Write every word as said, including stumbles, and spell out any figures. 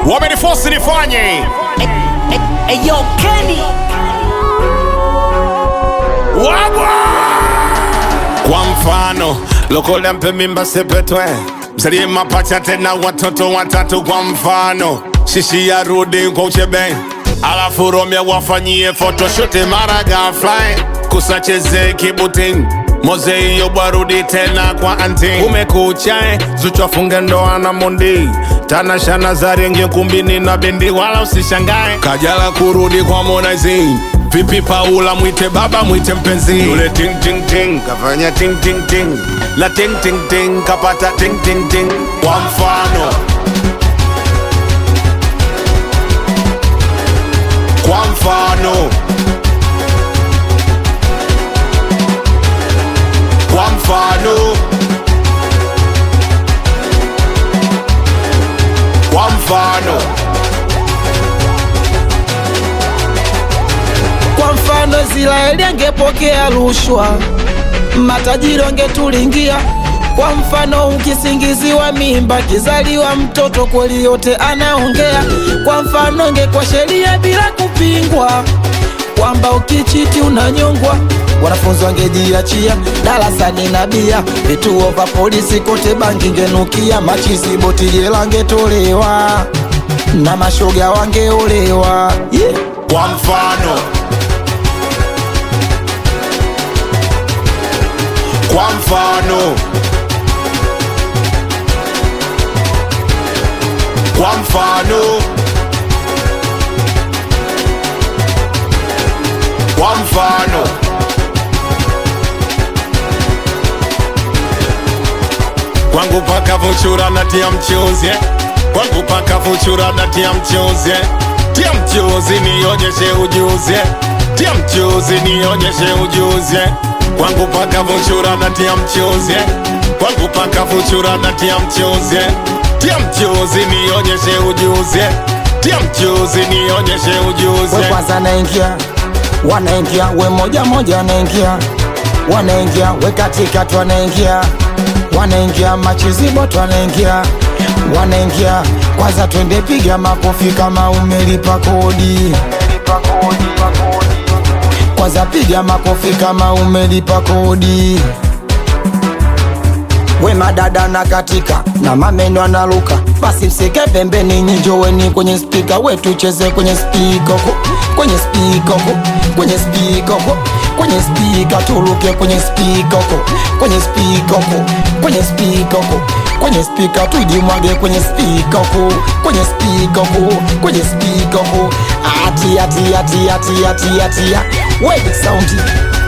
wameniforce nifanye. Eyo Kenny Wagwa kwa mfano lokole mpe mimba sepetwe, msalie mapacha tena watoto watatu kwa mfano. Shishi ya rudi kwa uchebe, alafu Romeo wafanyie photoshoot mara gafly. Kusacheze kibuting Moze iyo barudi tena kwa anti. Umekuchae Zuchu afunge ndoa na Mondi, Tanasha Nazari nge kumbini na bendi wala usishangae. Kajala kurudi kwa Harmonize, vipi Paula mwite baba mwite mpenzi. Yule ting ting ting kafanya ting ting ting, la ting ting ting kapata ting ting ting. Kwa mfano Kwa mfano Kwa mfano Kwa mfano Kwa mfano Israeli angepokea rushwa, matajiri wangetulingia. Kwa mfano ukisingiziwa mimba kizaliwa mtoto kweli yote anaongea. Kwa mfano ingekuwa sheria bila kupingwa kwamba ukichiti unanyongwa, wanafunzi wangejiachia darasani na bia, vituo vya polisi kote bangi ngenukia, machizi boti jela ngetolewa na mashoga wangeolewa, yeah. Kwa mfano Kwa mfano Kwa mfano Kwa mfano Kwangu paka vuchura na tia mchuzi, Kwangu paka vuchura na tia mchuzi. Tia mchuzi nionyeshe ujuzi, Tia mchuzi nionyeshe ujuzi. Kwangu paka vuchura na tia mchuzi, Kwangu paka vuchura na tia mchuzi. Tia mchuzi nionyeshe ujuzi, Tia mchuzi nionyeshe ujuzi. We kwanza naingia, wanaingia, we moja moja wanaingia, wanaingia, we katikati wanaingia, wanaingia, machizi boto wanaingia, wanaingia. Kwanza twende piga makofi kama umelipa kodi, kwanza piga makofi kama umelipa kodi. We madada na katika na mameno analuka, basi msike pembeni njoweni kwenye speaker, we tucheze kwenye speaker, kwenye speaker, kwenye speaker, kwenye speaker, tuluke kwenye speaker, kwenye speaker, kwenye speaker, kwenye speaker, tujimwage kwenye speaker, kwenye speaker, kwenye speaker. Ati ati ati ati ati ati, we big sound.